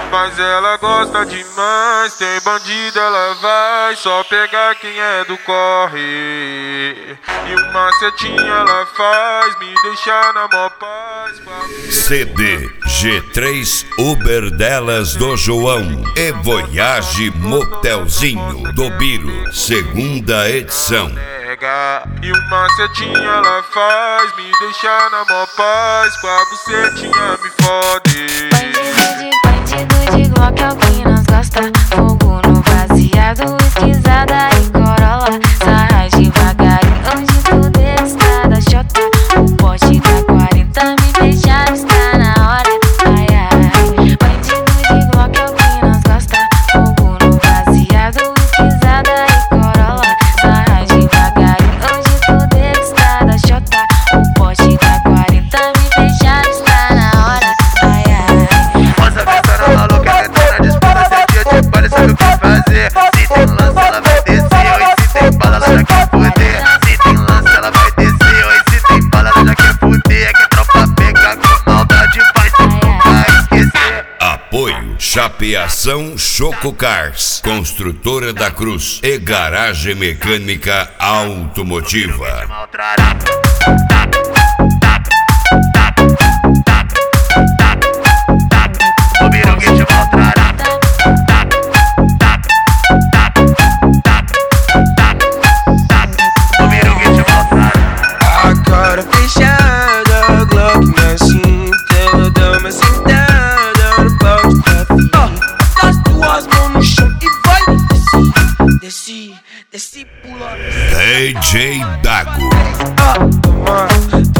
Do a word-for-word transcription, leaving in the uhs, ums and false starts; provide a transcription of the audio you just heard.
Mas ela gosta demais, tem bandido, ela vai só pegar quem é do corre. E o macetinho ela faz me deixar na mó paz. C D G três Uber delas do João e Voyage Motelzinho do Biro, segunda edição. E o macetinho ela faz me deixar na mó paz, com a bucetinha me fode. Bandido de Glock é o que nós gosta. Fogo no baseado, esquisada e corolla. Sarra devagarinho, onde tudo está da chota. O pote da quarenta me deixa, está na hora. Ai, ai. Bandido de Glock é o que nós gosta. Fogo no baseado, esquisada e corolla. Sarra devagarinho, onde tudo está da chota. O pote da quarenta me deixa, está na hora. Ai, ai. Moça pensando maluca, entra na disputa, se é dia de baile, sabe o que fazer. Se tem lance, ela vai descer, oi, se tem bala, ela já quer fuder. Se tem lance, ela vai descer, oi, se tem bala, ela já quer fuder. É que a tropa pega com maldade, faz tu nunca esquecer. Apoio Chapeação Choco Cars, Construtora da Cruz e Garagem Mecânica Automotiva. A cara fechada, Glock na cinta, ela dá uma sentada no pau de café. As duas mãos no chão e vai desce, desce, desce, pula. D J Dago. Ah, toma.